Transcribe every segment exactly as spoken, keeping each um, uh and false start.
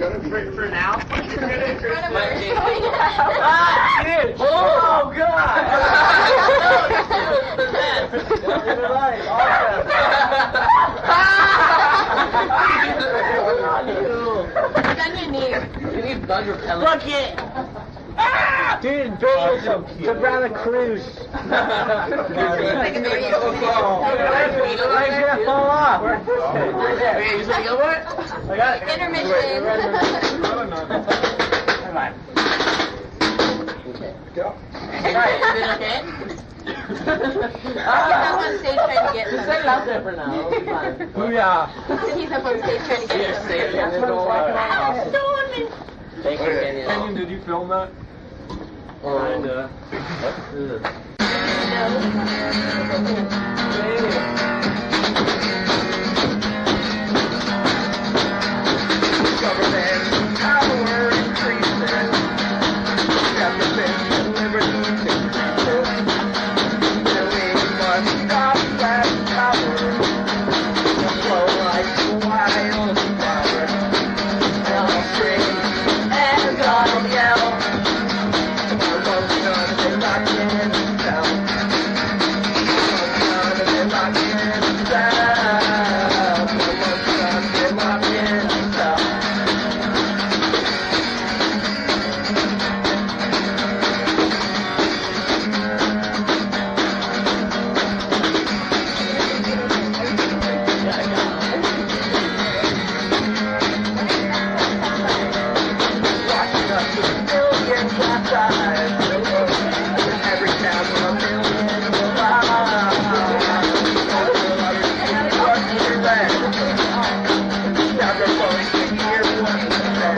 For, for now? Ah, dude! Oh, God! It's on your knee. You need bug repellent. Look it! Ah! Dude, baby, Oh, so to, cute. to Brown the Cruise. Like a baby. It's gonna fall off. Okay, you said go what? I got it. Intermission. Come on. Go. Alright. Is it okay? He's up on stage trying to get Just some. say it out there for now. It'll be fine. Booyah. He's up on stage trying to get some. That's what it's like. Thank you, Daniel. Kenyon, did you film that? Kinda. Government power increases. Capitalism and liberty decreases. We must stop that power. Flow like wildfire. I'll scream and I'll yell. Our love's gonna be locked in hell. Our love's gonna be locked in hell. Our love's gonna be locked in hell. Watching us with a million glass eyes. Every town with a million lives. What's your land? Stop your phone to hear what you said.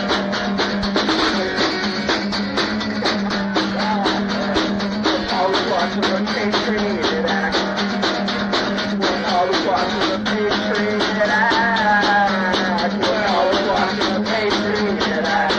Always watching the Patriot Act. We're always watching the Patriot Act. We're always watching the Patriot Act.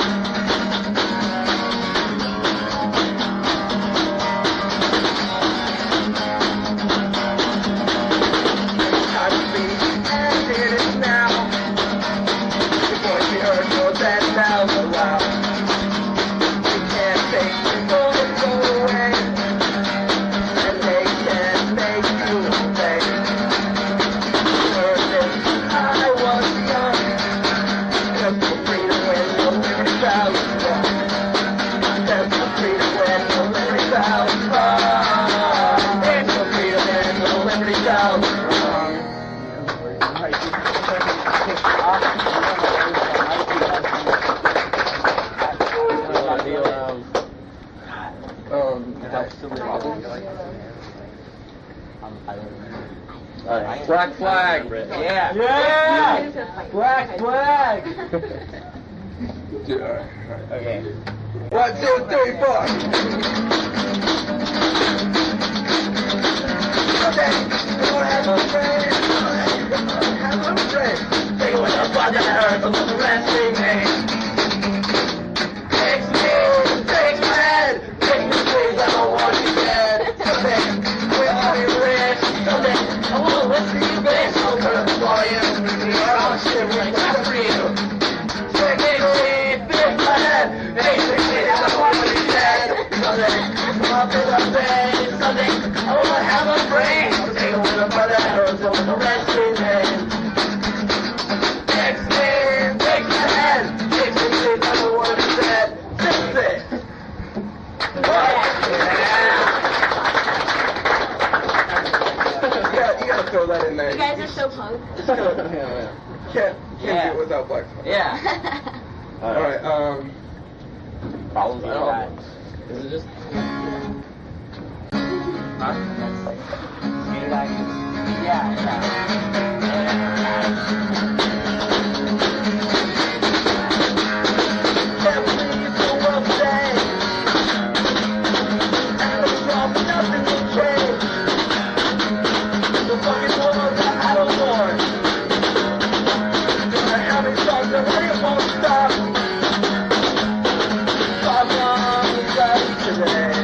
Time to be, and it is now. The voice we heard goes and now so loud. We can't take the bullets away, and they can't make you obey. Heard this, I was young, just for freedom when no liberty bound strong. Just for freedom when no liberty bound strong. It's for freedom when no liberty bound strong. Um, Alright. Black flag. Yeah. Yeah! Black flag. Dude, alright, alright. Okay. One, two, three, four. Okay, you wanna have a friend? Have a friend. Take away the blood that hurts, and let the rest remain. Takes me, takes my head, takes me please, I don't want you dead. Someday, we'll all be rich. Someday, I wanna listen to you, bitch. I'll turn up the volume. You're all shit, we're like, that's for you. Take me, fix my head, takes me please, I don't want you dead. Someday, I'll be the bed. Someday, I wanna have a brain. Take away the blood that hurts, and let the rest remain. Takes me, takes my head, takes me please, I don't want you dead. Fix it. You gotta, you gotta throw that in there. You guys are so punk. Can't, can't Yeah. do it without black flag. Yeah. Alright, um... Problems at all. Is it just? Huh? Yeah, Can't believe the world today. And it's all for nothing to change. The fucking world that I don't want. They're having songs that really won't stop. Problems like today.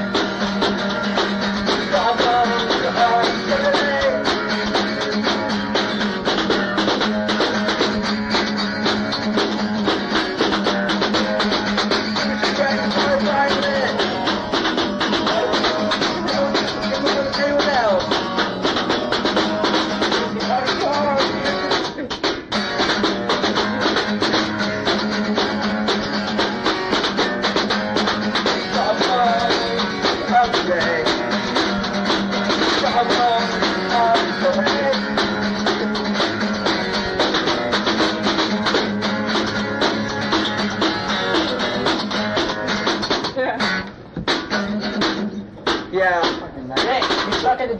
Problems like today.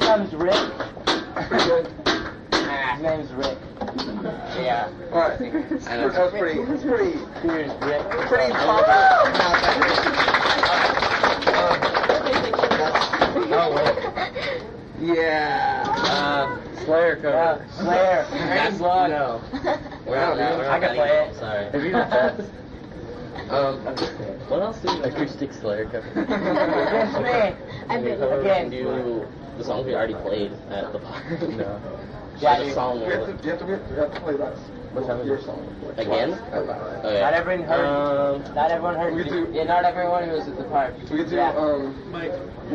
comes Rick. Pretty good. His name's Rick. Yeah. Alright. That was pretty, it's pretty, Here's Rick. pretty popular. Not that great. Oh, wait. Yeah. Uh, Slayer cover. Yeah, Slayer. That's Blood. no. We're not, we're not I can play it. Sorry. Have you been best? Um, what else do you acoustic Slayer cover? Against me. I've been Again. Do the songs we already played at the park? No. Yeah, the dude. song You have to, you have to, you have to play that. What time is Your it? song. Again? Out loud. Okay. Not everyone heard. Um, Not everyone heard. We do- Yeah, not everyone was at the park. So we could do, Yeah. um, I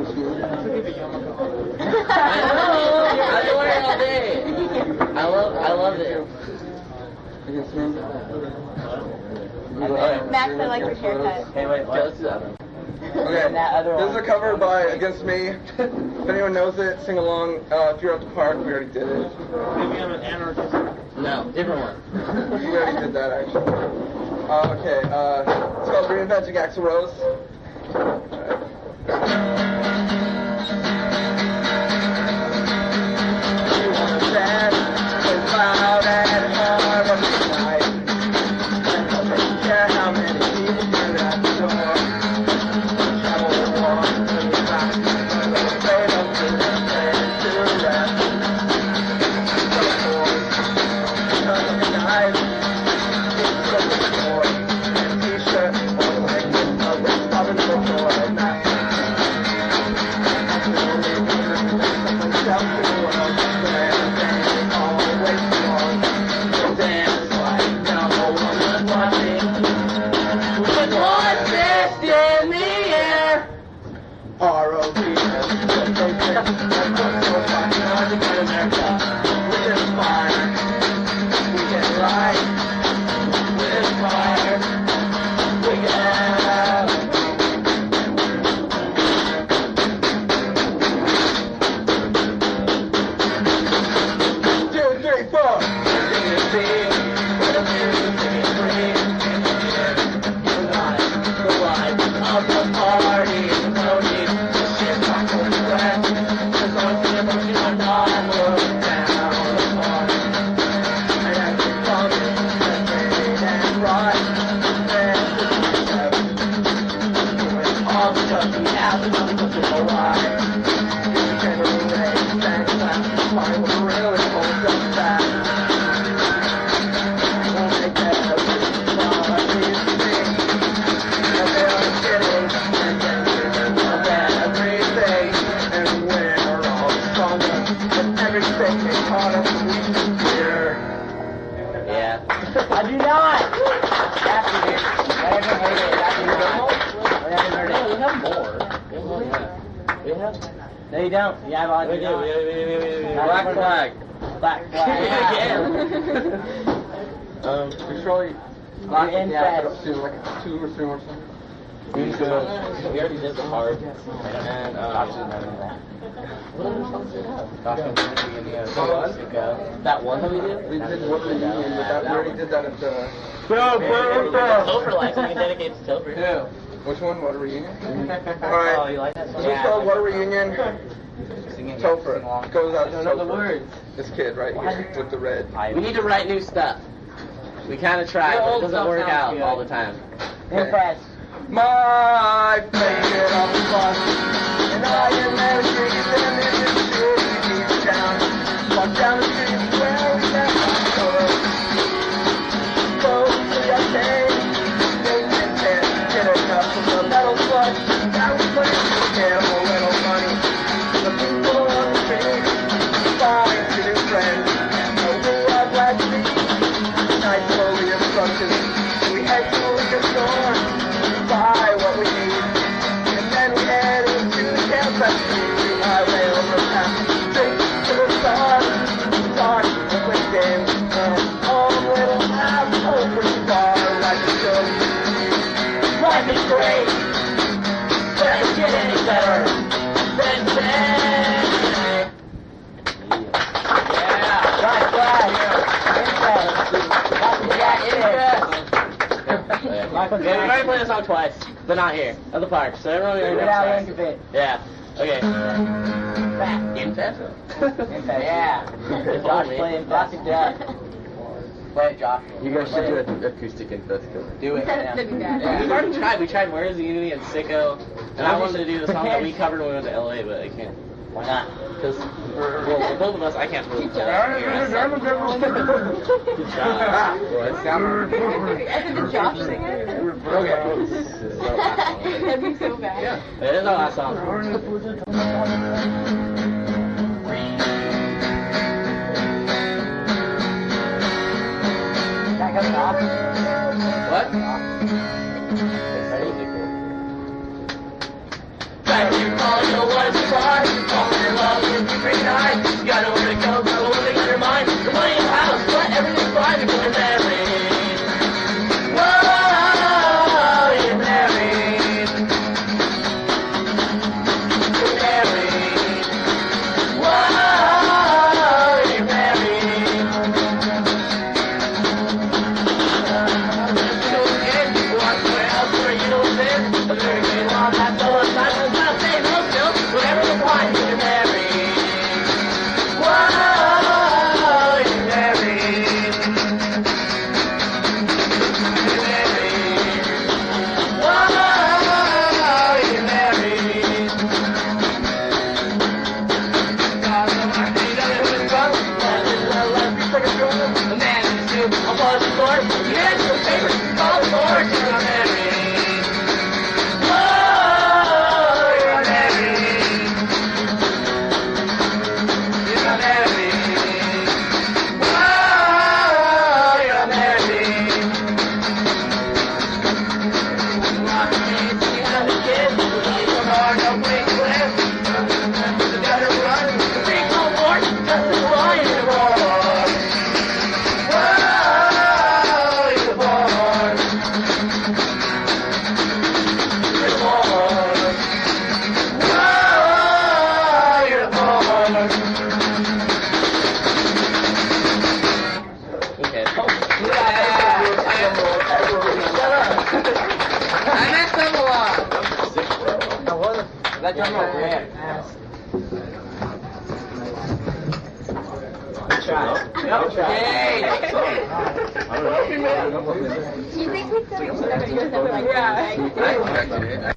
know. I've been wearing it all day. I love. I love it. Against me. Max, I like your haircut. Hey, wait, Okay, what? let's do that. Okay, And that other this is one. a cover by Against Me. If anyone knows it, sing along. Uh, if you're at the park, we already did it. Maybe I'm an anarchist. No, different one. We already did that, actually. Uh, okay, uh, it's called Reinventing Axl Rose. You wanna dance, play loud and hard every night. And I'll take care how many people do that door. Travel the world till you're back. I'm afraid of being afraid to rest. So boys, because of the knife, it's just a boy. And t-shirt, or the liquid of the oven before at night. R O T S, just so sick, and put so fine, now to get America, with fire, we get right, with fire, we get two, three, four, sing the scene, what a music, sing it free, the life, the life of the party, no need to shit my cold sweat, cause I'm still looking on God, look down the party, and as we come in, let's rain and ride, and with all the stuff we have, and nothing but the ride, we can erase and clap, find what really holds us back, we'll make that a good song, we sing, and they're kidding, and then we love everything, and we're all stronger, and everything they taught us, we can hear. Yeah. I do not. After this, I haven't heard it. After you don't. I haven't heard No, we it. have more. Yeah. We have. No, you don't. You have on. We do. We do. We do. We do. Not Black everyone- flag. Black flag. Again. Um. We surely Black yeah, and put flag. up to like two or three more songs. We already did the hard. And um. What other songs do we have? That one that we did? We did What Reunion, but that, we already did that at the... Topher likes it. We can dedicate to Topher. Yeah. Which one? What a Reunion? Oh, Alright. you like that This song? is called What a Reunion. Sing it. Topher. Sing along. Goes out to I don't know the Topher. words. This kid right here with the red. We need to write new stuff. We kind of try, but it doesn't work out all the time. Real fast. My favorite on the bus, and I am managing them in the city deep down. Walk down the street where we met my soul. Go to your cave, they can get, get a cup from the metal sludge. That was playing for terrible little money. The people on the street, falling to new friends. So we are glad to be nice, slowly obstructed. We head to a liquor store. Buy what we need, and then we head into the campsite. Highway overpass, straight to the stars. Talk, liquid games, and all little asshole pretty far like it should. Life is great, but it get any better than today. Yeah. Black flag. Michael Jackson. Michael Yeah, we've already Jackson. played this song twice, but not here, at the park. So everyone, Get out, Lincoln. yeah. Okay. Infest? Infest, yeah. Josh playing classic Jack. Play it, Josh. You guys should do an acoustic infest. Do it. Yeah. That'd be bad. Yeah. We've already tried. We tried Where's the Unity and Sicko, and I wanted to do the song that we covered when we went to L A, but I can't. Why not? Because, well, for both of us, I can't really play that. Good job. I said, did Josh sing it? Okay. That'd be so bad. Yeah, it is our last song. That coming off? What? Back to calling your was far, falling in love with you great night. You got nowhere to go, got one thing on your mind. The money in the house, but everything's fine because you're married. Whoa, you're married. You're married. Whoa, you're married. You know again, you want somewhere else where you don't fit. A very good long, that's all the time. Whatever you want, you're married. Whoa, you're married. You're married. Whoa, you're married. God, I'm not saying that it was wrong. Man, it's a love, it's like a drum. A man in a suit, I'll follow the Lord. You had some favors, call the Lord, you're not married. Whoa, you're not married. That drum roll ran. Good try. Good try. Yay! She thinks we said it was never like that. I